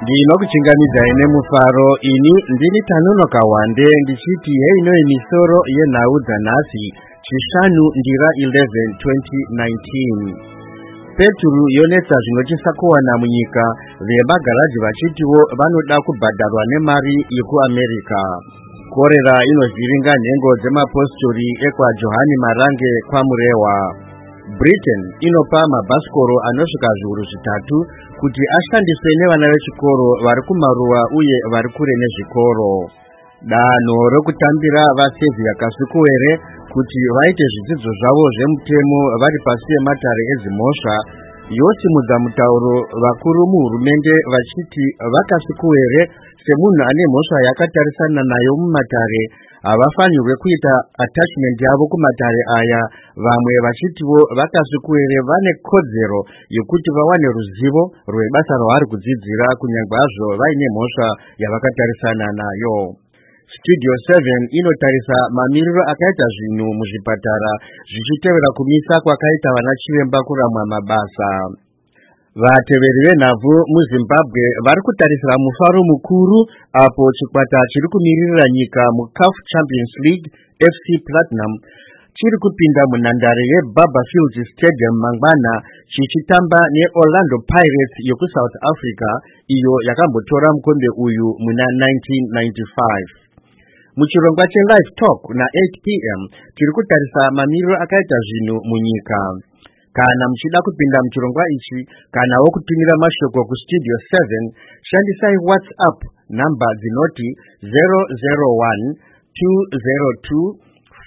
Ndinokuchingamiza ine mufaro ini ndini Tanono Kawande ndichiti heino emisoro yenhau nhasi chishanu ndira 11 2019. Peturu yonetsa zvinotisa kuwana munyika vemagaraji vachitiwo vanoda kubhadharwa nemari yekuAmerica. Korera inozviringa nhengo dzemapostori ekwa Johani Marange kwaMurewa. Britain inopa mabhasikoro anosvika zviuru zvitatu kuti ashandiswe nevana vechikoro vari kumaruwa uye vari kure nezvikoro. Danho rokutambira vaSevia Kasukuwere kuti vaite zvidzidzo zvavo zvemutemo vari pasi pematare ezimhosva yosimudza mutauro vakuru muhurumende vachiti vaKasukuwere semunhu ane mhosva yakatarisana nayo mumatare havafanirwe kuita attachment yavo kumatare aya. Vamwe vachitiwo vaKasukuwere vane kodzero yokuti vawane ruzivo rwebasa rwavari kudzidzira kunyange hazvo vaine mhosva yavakatarisana nayo. Studio 7 inotarisa mamiriro akaita zvinhu muzvipatara zvichitevera kumisa kwakaita vana chiremba kuramwa mabasa. Vateveri venhabvu muZimbabwe vari kutarisira mufaro mukuru apo chikwata chiri kumiririra nyika muCAF Champions League FC Platinum chiri kupinda munhandare yeBarberfield Stadium mangwana chichitamba neOrlando Pirates yokuSouth Africa iyo yakambotora mukombe uyu muna 1995. Muchirongwa cheLive Talk na 8 p.m. tiri kutarisa mamiriro akaita zvinhu munyika. Kana muchida kupinda muchirongwa ichi kanawo kutumira mashoko kuStudio 7 shandisai WhatsApp namba dzinoti 001 202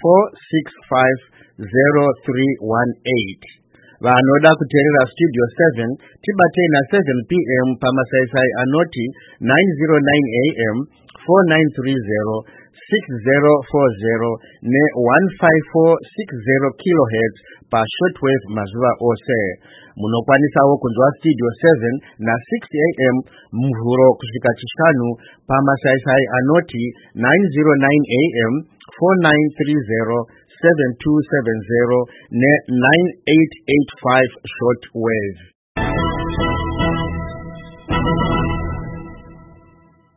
465 0318. Vanoda kuteerera Studio 7 tibatei na 7 p.m. pamasaisai anoti 909 a.m. 4930 6040 ne 15460 kHz pa shortwave mazuva ose. Munokwanisawo kunzwa Studio 7 na 6 a.m. mvhuro kusvika chishanu pamasaisai anoti 909 a.m. 4930 7270 ne 9885 shortwave.